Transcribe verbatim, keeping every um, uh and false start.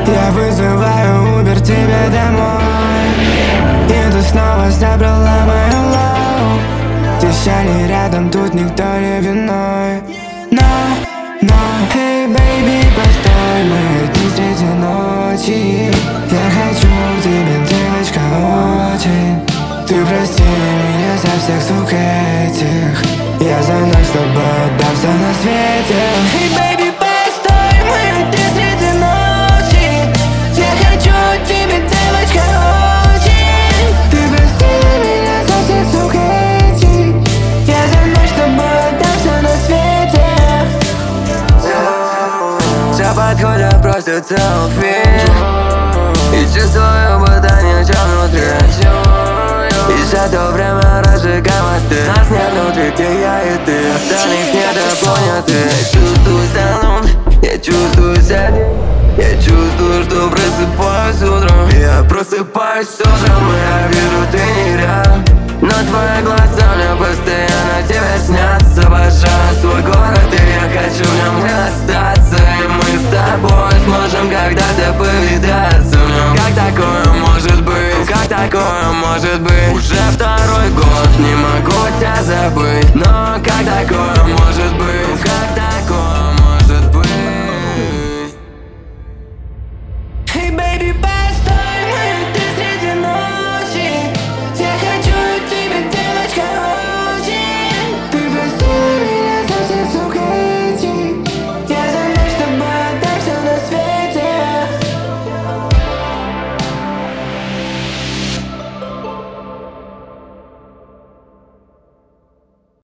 Я вызываю Uber тебе домой, и ты снова забрала мою лав. Трещали рядом, тут никто не виной. Но, но, hey baby, постой, мы одни среди ночи. Я хочу тебя, девочка, очень. Ты прости меня за всех сук этих. Я за ночь с тобой отдамся на свете. Hey baby, постой, мы одни среди ночи. Я хочу тебя, девочка, очень. Ты прости меня за всех сук этих. Я за ночь с тобой отдамся на свете. Все подходят, просят селфи, и чувствую, будто ничего внутри. И за то время разжигаем мосты. Нас нет внутри, где я и ты. Остальных недопоняты. Я чувствую салон, я чувствую сядь. Я чувствую, что просыпаюсь утром. Я просыпаюсь утром, и я вижу, ты не рядом. Но твои глаза мне постоянно тебя снятся. Обожаю свой город, и я хочу в нем не остаться. И мы с тобой сможем когда-то повидаться в нем. Как такое может быть? Как такое может быть? Уже второй год, не могу тебя забыть. Но как такое может быть? Как такое может быть? Hey baby, bye.